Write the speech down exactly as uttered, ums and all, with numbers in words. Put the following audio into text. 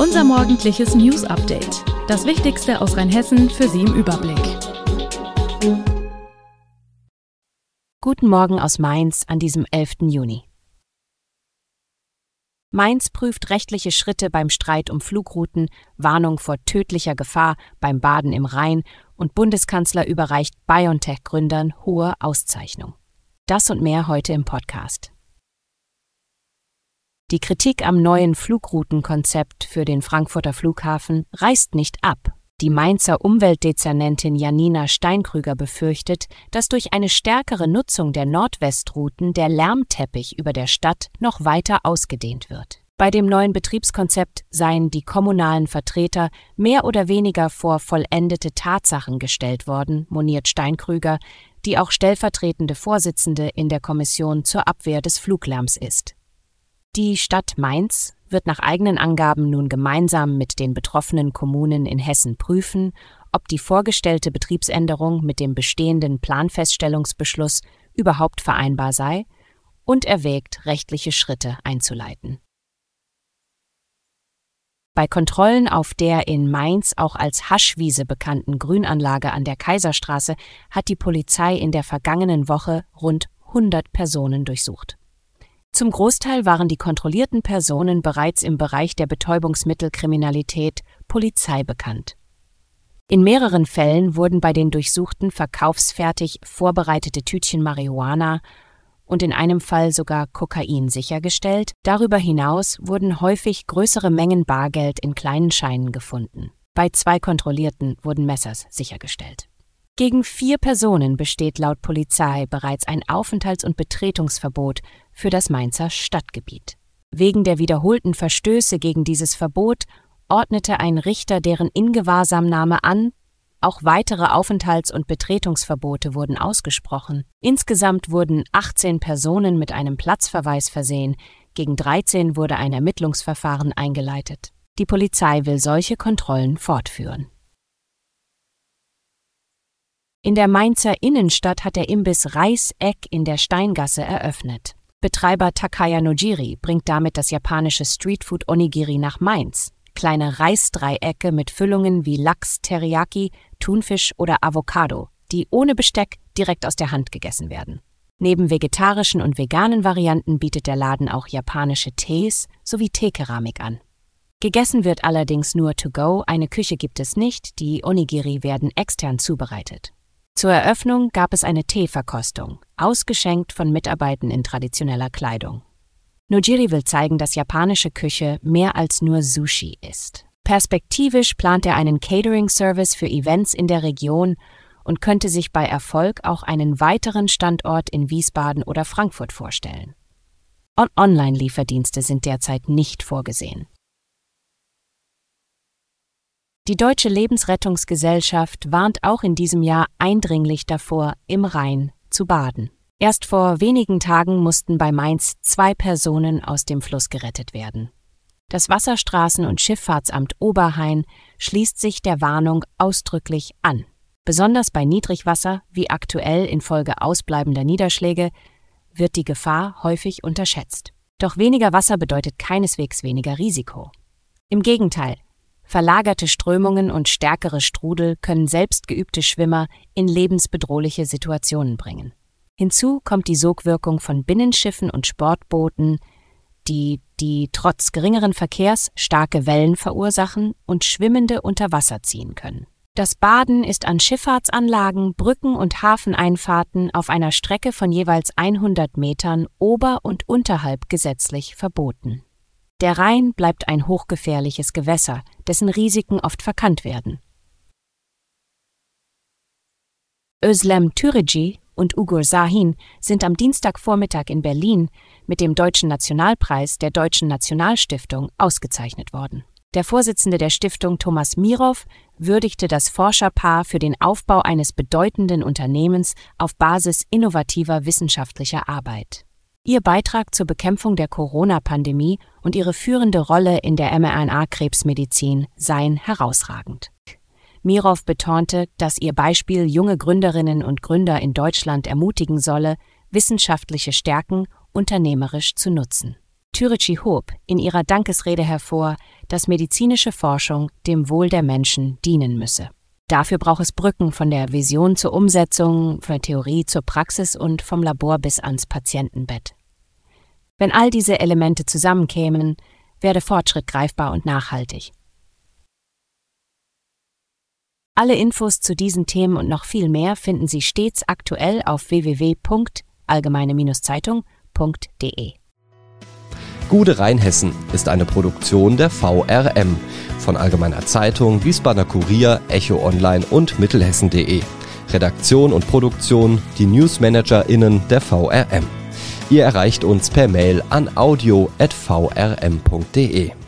Unser morgendliches News-Update. Das Wichtigste aus Rheinhessen für Sie im Überblick. Guten Morgen aus Mainz an diesem elften Juni. Mainz prüft rechtliche Schritte beim Streit um Flugrouten, Warnung vor tödlicher Gefahr beim Baden im Rhein und Bundeskanzler überreicht BioNTech-Gründern hohe Auszeichnung. Das und mehr heute im Podcast. Die Kritik am neuen Flugroutenkonzept für den Frankfurter Flughafen reißt nicht ab. Die Mainzer Umweltdezernentin Janina Steinkrüger befürchtet, dass durch eine stärkere Nutzung der Nordwestrouten der Lärmteppich über der Stadt noch weiter ausgedehnt wird. Bei dem neuen Betriebskonzept seien die kommunalen Vertreter mehr oder weniger vor vollendete Tatsachen gestellt worden, moniert Steinkrüger, die auch stellvertretende Vorsitzende in der Kommission zur Abwehr des Fluglärms ist. Die Stadt Mainz wird nach eigenen Angaben nun gemeinsam mit den betroffenen Kommunen in Hessen prüfen, ob die vorgestellte Betriebsänderung mit dem bestehenden Planfeststellungsbeschluss überhaupt vereinbar sei und erwägt, rechtliche Schritte einzuleiten. Bei Kontrollen auf der in Mainz auch als Haschwiese bekannten Grünanlage an der Kaiserstraße hat die Polizei in der vergangenen Woche rund hundert Personen durchsucht. Zum Großteil waren die kontrollierten Personen bereits im Bereich der Betäubungsmittelkriminalität Polizei bekannt. In mehreren Fällen wurden bei den Durchsuchten verkaufsfertig vorbereitete Tütchen Marihuana und in einem Fall sogar Kokain sichergestellt. Darüber hinaus wurden häufig größere Mengen Bargeld in kleinen Scheinen gefunden. Bei zwei Kontrollierten wurden Messers sichergestellt. Gegen vier Personen besteht laut Polizei bereits ein Aufenthalts- und Betretungsverbot für das Mainzer Stadtgebiet. Wegen der wiederholten Verstöße gegen dieses Verbot ordnete ein Richter deren Ingewahrsamnahme an. Auch weitere Aufenthalts- und Betretungsverbote wurden ausgesprochen. Insgesamt wurden achtzehn Personen mit einem Platzverweis versehen, gegen dreizehn wurde ein Ermittlungsverfahren eingeleitet. Die Polizei will solche Kontrollen fortführen. In der Mainzer Innenstadt hat der Imbiss Reiseck in der Steingasse eröffnet. Betreiber Takaya Nojiri bringt damit das japanische Streetfood Onigiri nach Mainz. Kleine Reisdreiecke mit Füllungen wie Lachs, Teriyaki, Thunfisch oder Avocado, die ohne Besteck direkt aus der Hand gegessen werden. Neben vegetarischen und veganen Varianten bietet der Laden auch japanische Tees sowie Teekeramik an. Gegessen wird allerdings nur to go, eine Küche gibt es nicht, die Onigiri werden extern zubereitet. Zur Eröffnung gab es eine Teeverkostung, ausgeschenkt von Mitarbeitern in traditioneller Kleidung. Nojiri will zeigen, dass japanische Küche mehr als nur Sushi ist. Perspektivisch plant er einen Catering-Service für Events in der Region und könnte sich bei Erfolg auch einen weiteren Standort in Wiesbaden oder Frankfurt vorstellen. On- Online-Lieferdienste sind derzeit nicht vorgesehen. Die Deutsche Lebensrettungsgesellschaft warnt auch in diesem Jahr eindringlich davor, im Rhein zu baden. Erst vor wenigen Tagen mussten bei Mainz zwei Personen aus dem Fluss gerettet werden. Das Wasserstraßen- und Schifffahrtsamt Oberhain schließt sich der Warnung ausdrücklich an. Besonders bei Niedrigwasser, wie aktuell infolge ausbleibender Niederschläge, wird die Gefahr häufig unterschätzt. Doch weniger Wasser bedeutet keineswegs weniger Risiko. Im Gegenteil, verlagerte Strömungen und stärkere Strudel können selbst geübte Schwimmer in lebensbedrohliche Situationen bringen. Hinzu kommt die Sogwirkung von Binnenschiffen und Sportbooten, die, die trotz geringeren Verkehrs starke Wellen verursachen und Schwimmende unter Wasser ziehen können. Das Baden ist an Schifffahrtsanlagen, Brücken und Hafeneinfahrten auf einer Strecke von jeweils hundert Metern ober- und unterhalb gesetzlich verboten. Der Rhein bleibt ein hochgefährliches Gewässer, dessen Risiken oft verkannt werden. Özlem Türeci und Ugur Sahin sind am Dienstagvormittag in Berlin mit dem Deutschen Nationalpreis der Deutschen Nationalstiftung ausgezeichnet worden. Der Vorsitzende der Stiftung, Thomas Mirow, würdigte das Forscherpaar für den Aufbau eines bedeutenden Unternehmens auf Basis innovativer wissenschaftlicher Arbeit. Ihr Beitrag zur Bekämpfung der Corona-Pandemie und ihre führende Rolle in der mRNA-Krebsmedizin seien herausragend. Mirow betonte, dass ihr Beispiel junge Gründerinnen und Gründer in Deutschland ermutigen solle, wissenschaftliche Stärken unternehmerisch zu nutzen. Türeci hob in ihrer Dankesrede hervor, dass medizinische Forschung dem Wohl der Menschen dienen müsse. Dafür braucht es Brücken von der Vision zur Umsetzung, von der Theorie zur Praxis und vom Labor bis ans Patientenbett. Wenn all diese Elemente zusammenkämen, werde Fortschritt greifbar und nachhaltig. Alle Infos zu diesen Themen und noch viel mehr finden Sie stets aktuell auf w w w punkt allgemeine Zeitung punkt d e. Gute Rheinhessen ist eine Produktion der V R M von Allgemeiner Zeitung, Wiesbadener Kurier, Echo Online und Mittelhessen punkt de. Redaktion und Produktion die NewsmanagerInnen der V R M. Ihr erreicht uns per Mail an audio at v r m punkt d e.